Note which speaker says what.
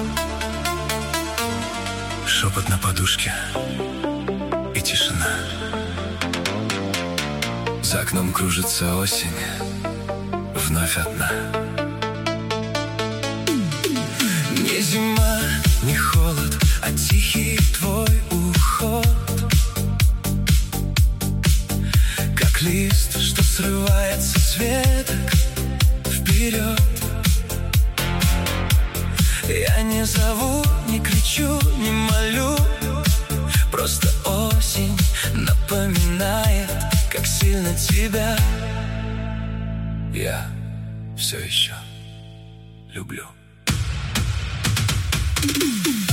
Speaker 1: Шепот на подушке и тишина. За окном кружится осень, вновь одна. Не зима, не холод, а тихий твой уход. Как лист, что срывается с веток вперед. Я не зову, не кричу, не молю. Просто осень напоминает, как сильно тебя я все еще люблю.